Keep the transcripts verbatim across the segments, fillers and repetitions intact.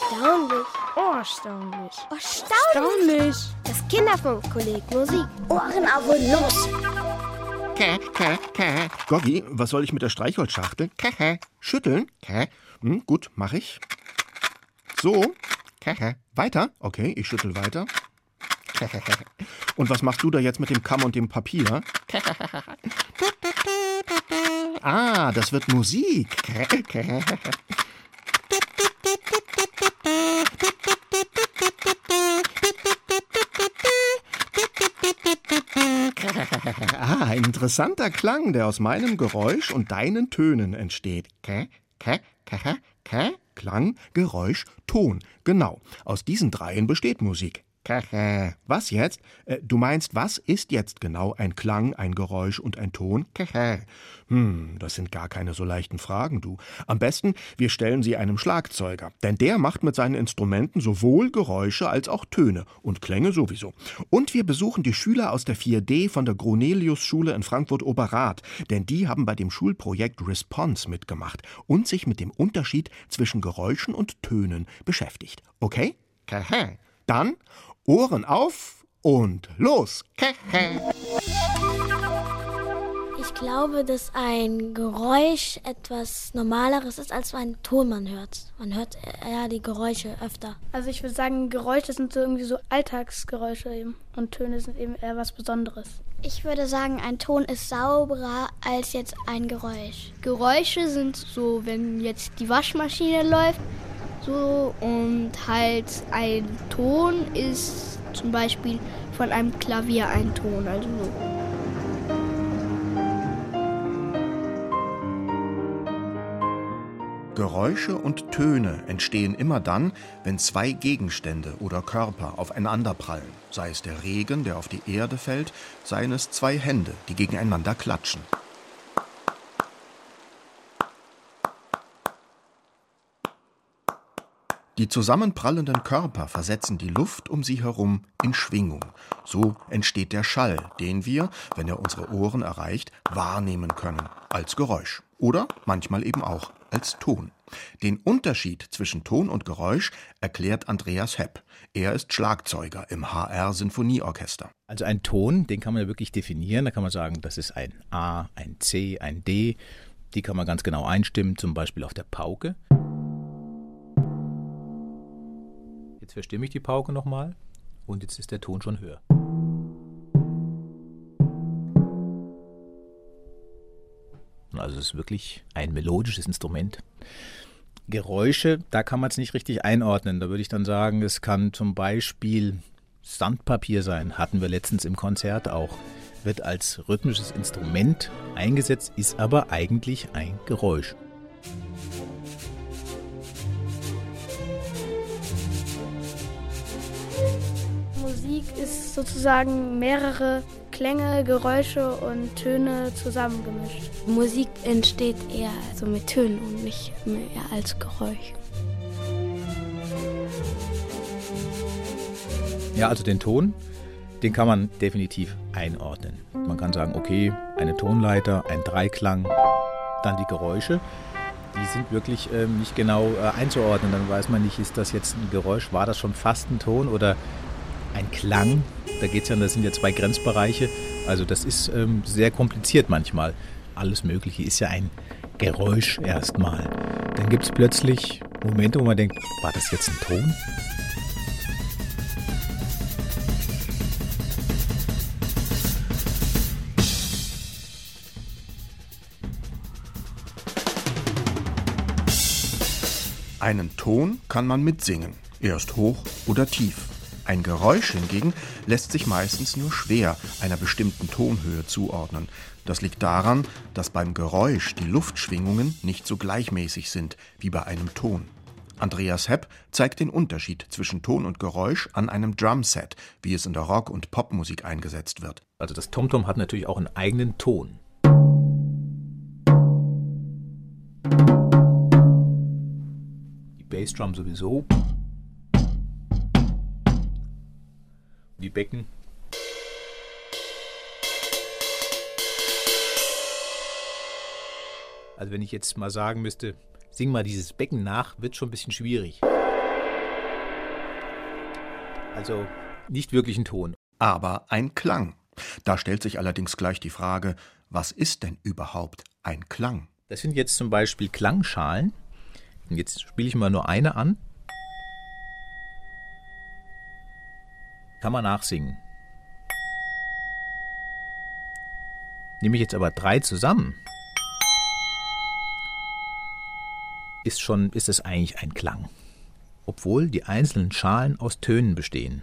Erstaunlich. Oh, erstaunlich. Erstaunlich. Erstaunlich. Das Kinderfunkkolleg Musik. Ohren auf und los. Käh, käh, käh. Goggi, was soll ich mit der Streichholzschachtel? Käh, käh. Schütteln? Käh. Hm, gut, mach ich. So. Käh, käh. Weiter? Okay, ich schüttel weiter. Käh, käh, käh. Und was machst du da jetzt mit dem Kamm und dem Papier? Käh, käh, käh. Ah, das wird Musik. Käh, käh. Ah, ein interessanter Klang, der aus meinem Geräusch und deinen Tönen entsteht. Kä, kä, kä, kä, Klang, Geräusch, Ton. Genau, aus diesen dreien besteht Musik. Kä, kä. Was jetzt? Äh, du meinst, was ist jetzt genau ein Klang, ein Geräusch und ein Ton? Kä, kä. Hm, das sind gar keine so leichten Fragen, du. Am besten, wir stellen sie einem Schlagzeuger. Denn der macht mit seinen Instrumenten sowohl Geräusche als auch Töne und Klänge sowieso. Und wir besuchen die Schüler aus der vier D von der Gronelius-Schule in Frankfurt-Oberrath. Denn die haben bei dem Schulprojekt Response mitgemacht und sich mit dem Unterschied zwischen Geräuschen und Tönen beschäftigt. Okay? Kä, kä. Dann Ohren auf und los! Ich glaube, dass ein Geräusch etwas Normaleres ist, als ein Ton man hört. Man hört eher die Geräusche öfter. Also ich würde sagen, Geräusche sind so irgendwie so Alltagsgeräusche eben. Und Töne sind eben eher was Besonderes. Ich würde sagen, ein Ton ist sauberer als jetzt ein Geräusch. Geräusche sind so, wenn jetzt die Waschmaschine läuft, so, und halt ein Ton ist zum Beispiel von einem Klavier ein Ton, also so. Geräusche und Töne entstehen immer dann, wenn zwei Gegenstände oder Körper aufeinanderprallen. Sei es der Regen, der auf die Erde fällt, seien es zwei Hände, die gegeneinander klatschen. Die zusammenprallenden Körper versetzen die Luft um sie herum in Schwingung. So entsteht der Schall, den wir, wenn er unsere Ohren erreicht, wahrnehmen können als Geräusch oder manchmal eben auch als Ton. Den Unterschied zwischen Ton und Geräusch erklärt Andreas Hepp. Er ist Schlagzeuger im H R-Sinfonieorchester. Also ein Ton, den kann man ja wirklich definieren. Da kann man sagen, das ist ein A, ein C, ein D. Die kann man ganz genau einstimmen, zum Beispiel auf der Pauke. Jetzt verstimme ich die Pauke nochmal und jetzt ist der Ton schon höher. Also es ist wirklich ein melodisches Instrument. Geräusche, da kann man es nicht richtig einordnen. Da würde ich dann sagen, es kann zum Beispiel Sandpapier sein. Hatten wir letztens im Konzert auch. Wird als rhythmisches Instrument eingesetzt, ist aber eigentlich ein Geräusch. Musik ist sozusagen mehrere Klänge, Geräusche und Töne zusammengemischt. Musik entsteht eher so mit Tönen und nicht mehr als Geräusch. Ja, also den Ton, den kann man definitiv einordnen. Man kann sagen, okay, eine Tonleiter, ein Dreiklang, dann die Geräusche. Die sind wirklich ähm, nicht genau äh, einzuordnen. Dann weiß man nicht, ist das jetzt ein Geräusch, war das schon fast ein Ton oder ein Klang? Da geht's ja, das sind ja zwei Grenzbereiche. Also das ist ähm, sehr kompliziert manchmal. Alles Mögliche ist ja ein Geräusch erstmal. Dann gibt es plötzlich Momente, wo man denkt, war das jetzt ein Ton? Einen Ton kann man mitsingen. Er ist hoch oder tief. Ein Geräusch hingegen lässt sich meistens nur schwer einer bestimmten Tonhöhe zuordnen. Das liegt daran, dass beim Geräusch die Luftschwingungen nicht so gleichmäßig sind wie bei einem Ton. Andreas Hepp zeigt den Unterschied zwischen Ton und Geräusch an einem Drumset, wie es in der Rock- und Popmusik eingesetzt wird. Also das Tomtom hat natürlich auch einen eigenen Ton. Die Bassdrum sowieso. Die Becken. Also wenn ich jetzt mal sagen müsste, sing mal dieses Becken nach, wird schon ein bisschen schwierig. Also nicht wirklich ein Ton. Aber ein Klang. Da stellt sich allerdings gleich die Frage, was ist denn überhaupt ein Klang? Das sind jetzt zum Beispiel Klangschalen. Und jetzt spiele ich mal nur eine an. Kann man nachsingen. Nehme ich jetzt aber drei zusammen, ist schon, ist es eigentlich ein Klang. Obwohl die einzelnen Schalen aus Tönen bestehen.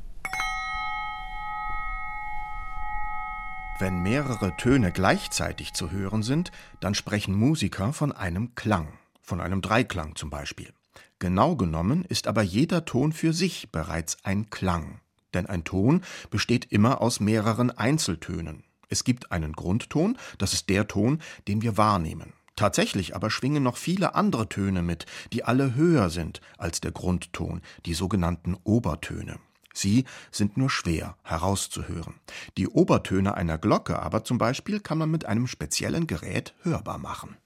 Wenn mehrere Töne gleichzeitig zu hören sind, dann sprechen Musiker von einem Klang, von einem Dreiklang zum Beispiel. Genau genommen ist aber jeder Ton für sich bereits ein Klang. Denn ein Ton besteht immer aus mehreren Einzeltönen. Es gibt einen Grundton, das ist der Ton, den wir wahrnehmen. Tatsächlich aber schwingen noch viele andere Töne mit, die alle höher sind als der Grundton, die sogenannten Obertöne. Sie sind nur schwer herauszuhören. Die Obertöne einer Glocke aber zum Beispiel kann man mit einem speziellen Gerät hörbar machen.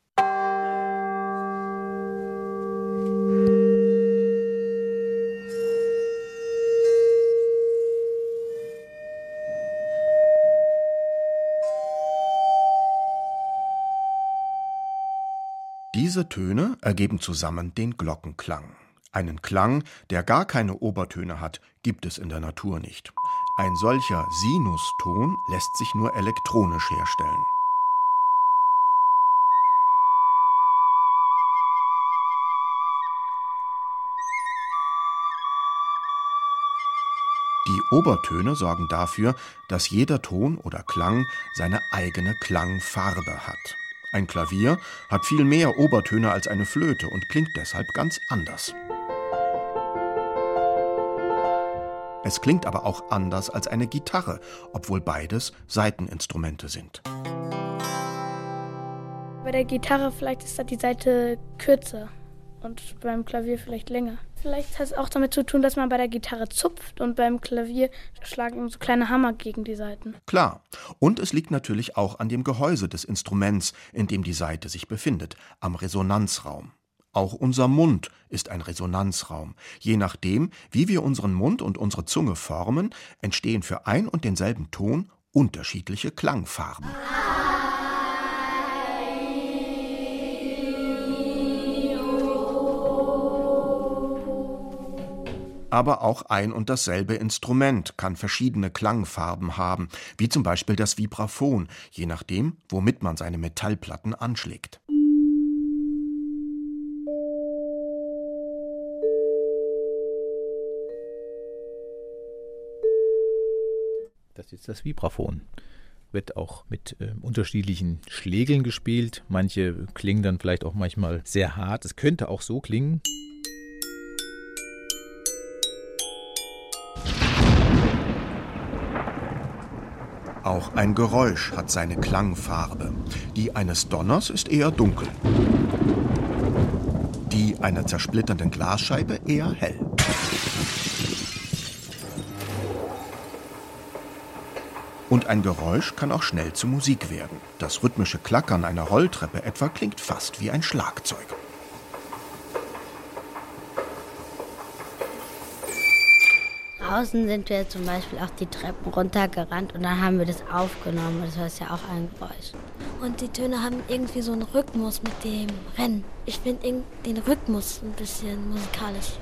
Diese Töne ergeben zusammen den Glockenklang. Einen Klang, der gar keine Obertöne hat, gibt es in der Natur nicht. Ein solcher Sinuston lässt sich nur elektronisch herstellen. Die Obertöne sorgen dafür, dass jeder Ton oder Klang seine eigene Klangfarbe hat. Ein Klavier hat viel mehr Obertöne als eine Flöte und klingt deshalb ganz anders. Es klingt aber auch anders als eine Gitarre, obwohl beides Saiteninstrumente sind. Bei der Gitarre vielleicht ist da die Saite kürzer und beim Klavier vielleicht länger. Vielleicht hat es auch damit zu tun, dass man bei der Gitarre zupft und beim Klavier schlagen so kleine Hammer gegen die Saiten. Klar. Und es liegt natürlich auch an dem Gehäuse des Instruments, in dem die Saite sich befindet, am Resonanzraum. Auch unser Mund ist ein Resonanzraum. Je nachdem, wie wir unseren Mund und unsere Zunge formen, entstehen für ein und denselben Ton unterschiedliche Klangfarben. Aber auch ein und dasselbe Instrument kann verschiedene Klangfarben haben, wie zum Beispiel das Vibraphon, je nachdem, womit man seine Metallplatten anschlägt. Das ist das Vibraphon. Wird auch mit äh, unterschiedlichen Schlägeln gespielt. Manche klingen dann vielleicht auch manchmal sehr hart. Es könnte auch so klingen. Auch ein Geräusch hat seine Klangfarbe. Die eines Donners ist eher dunkel. Die einer zersplitternden Glasscheibe eher hell. Und ein Geräusch kann auch schnell zu Musik werden. Das rhythmische Klackern einer Rolltreppe etwa klingt fast wie ein Schlagzeug. Draußen sind wir zum Beispiel auch die Treppen runtergerannt und dann haben wir das aufgenommen. Das war ja auch ein Geräusch. Und die Töne haben irgendwie so einen Rhythmus mit dem Rennen. Ich finde den Rhythmus ein bisschen musikalisch.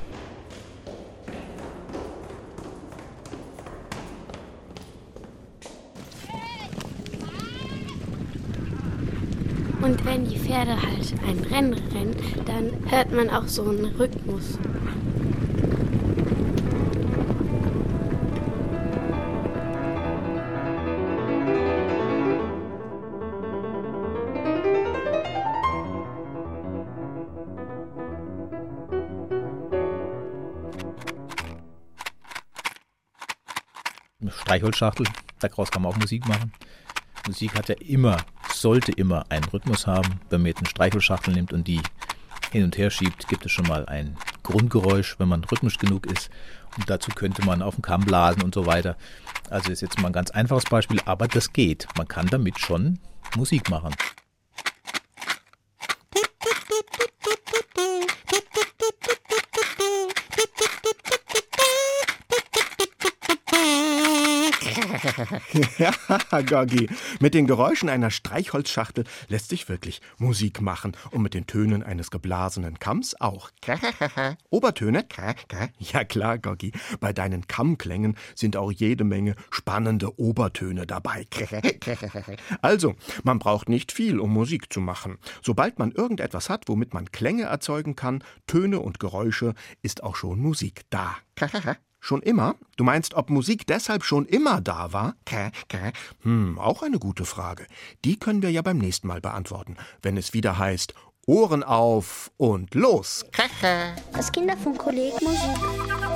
Und wenn die Pferde halt ein Rennen rennen, dann hört man auch so einen Rhythmus. Eine Streichholzschachtel, daraus kann man auch Musik machen. Musik hat ja immer, sollte immer einen Rhythmus haben. Wenn man jetzt eine Streichholzschachtel nimmt und die hin und her schiebt, gibt es schon mal ein Grundgeräusch, wenn man rhythmisch genug ist. Und dazu könnte man auf den Kamm blasen und so weiter. Also ist jetzt mal ein ganz einfaches Beispiel, aber das geht. Man kann damit schon Musik machen. Ja, Goggi, mit den Geräuschen einer Streichholzschachtel lässt sich wirklich Musik machen. Und mit den Tönen eines geblasenen Kamms auch. Obertöne? Ja klar, Goggi. Bei deinen Kammklängen sind auch jede Menge spannende Obertöne dabei. Also, man braucht nicht viel, um Musik zu machen. Sobald man irgendetwas hat, womit man Klänge erzeugen kann, Töne und Geräusche, ist auch schon Musik da. Schon immer? Du meinst, ob Musik deshalb schon immer da war? Hm, auch eine gute Frage. Die können wir ja beim nächsten Mal beantworten, wenn es wieder heißt, Ohren auf und los! Das Kinderfunkkolleg Musik.